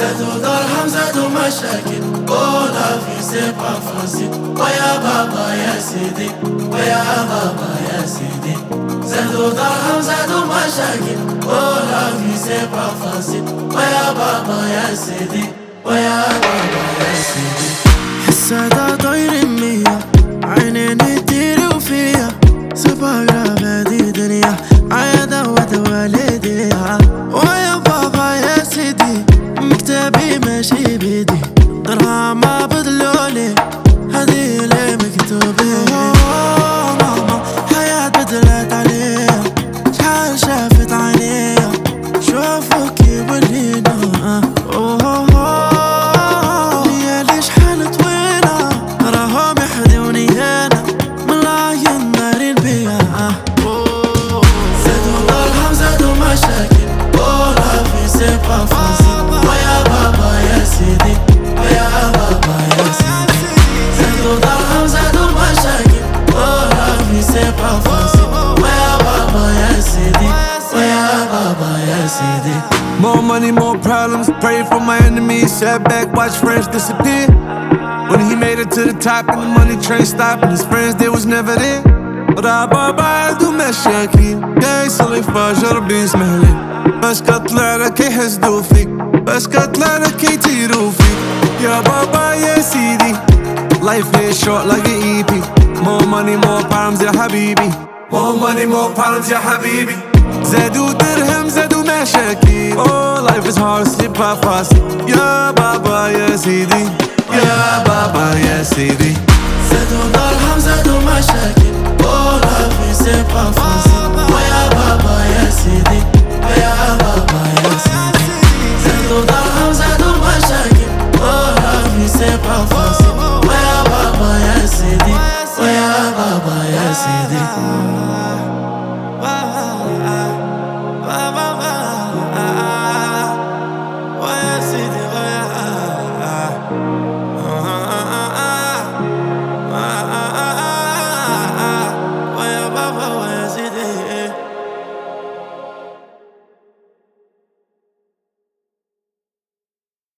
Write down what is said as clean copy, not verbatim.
زادوا درهم زادوا مشاكل ولا في سبع فاسد ويا بابا يا سيدي ويا بابا يا سيدي زادوا درهم زادوا مشاكل ولا في سبع فاسد ويا بابا يا سيدي ويا بابا يا سيدي السادة طايرين مية عينين يديري وفيا سباقة بهدي دنيا عيادة والديها ويا بابا يا سيدي مكتبي ماشي بيدي درهم ما بدلولي هدي لي مكتوبي ماما حياة بدلت عليها شحال شافت عينيها شوفوك يولينا هي ليش حالة وينا راهم يحدوني هنا من العين دارين بيها زادوا درهم زادوا مشاكل ولا في سبع فاسد ويا بابا يا سيدي ويا بابا يا سيدي زادوا درهم زادوا مشاكل ولا في سبع فاسد ويا بابا يا سيدي ويا بابا يا سيدي More money, more problems. Pray for my enemies. Sat back, watch friends disappear. When he made it to the top and the money train stopped, and his friends they was never there. وراح بابا يدو مشاكل جاي يصلي فجر بيسمح لي بس كطلع لك يحسدوا فيك بس كطلع لك يطيروا فيك يا بابا يا سيدي Life is short like an EP. More money, more problems يا حبيبي. More money, more problems يا حبيبي. زادوا درهم زادوا مشاكل. Oh life is hard, slip by fast. يا بابا يا سيدي يا بابا يا سيدي. زادوا درهم زادوا مشاكل ولا في سبع فاسد ويا بابا يا سيدي ويا بابا يا سيدي زادوا درهم زادوا مشاكل ولا في سبع فاسد ويا بابا يا سيدي ويا بابا يا سيدي